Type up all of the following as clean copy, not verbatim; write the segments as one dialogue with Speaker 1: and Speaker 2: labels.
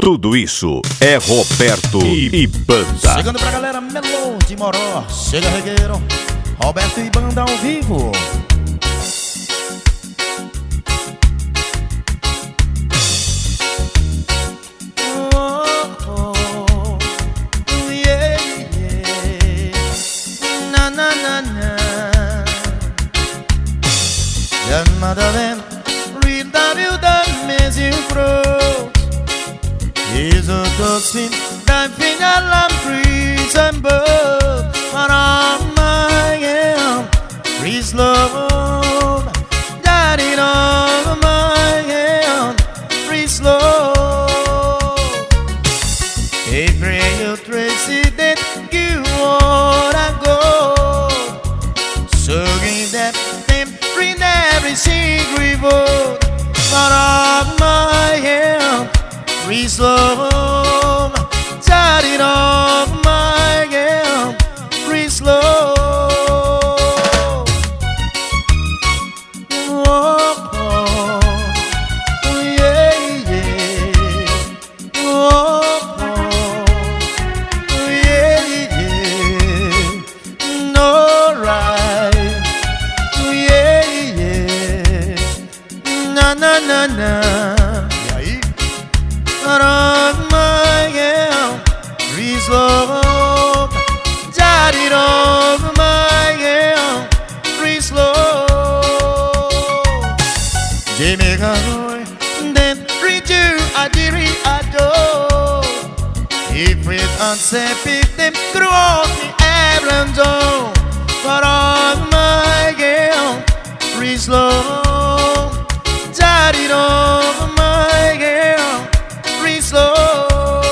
Speaker 1: Tudo isso é Roberto e Banda.
Speaker 2: Chegando pra galera Melô de Moró, chega regueiro, Roberto e Banda ao vivo. Madame, read the view that makes you grow. Is a toxin that in a lamp trees and birds. But on my hand, please love. Daddy on my hand, please love. Every you tracy that you wanna go. So give that in every secret word, but of my hand, please love. Tied it off my hand, please love. Oh, oh, oh, yeah, yeah. Oh, oh, yeah, yeah. No right. Na na na. E aí? On my hand, please love. Got it on my hand, please love. Jimmy Garoy, then read you, I did it, I do. If it unsafe, if them grow the airland zone. But on my hand, please love. Got it over my girl, free slow.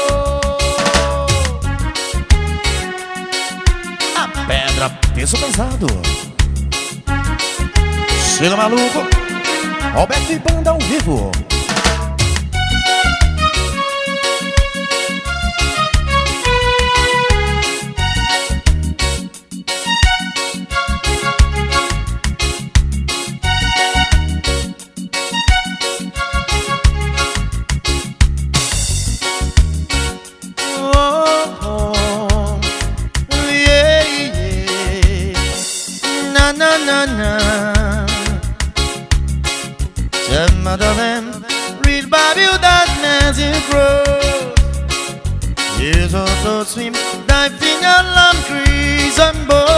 Speaker 2: A pedra, peso pesado. Chega maluco, Roberto e Banda ao vivo. Na na. Some of them read Bible that makes you grow. Years also swim, dive in your lamb trees and bones.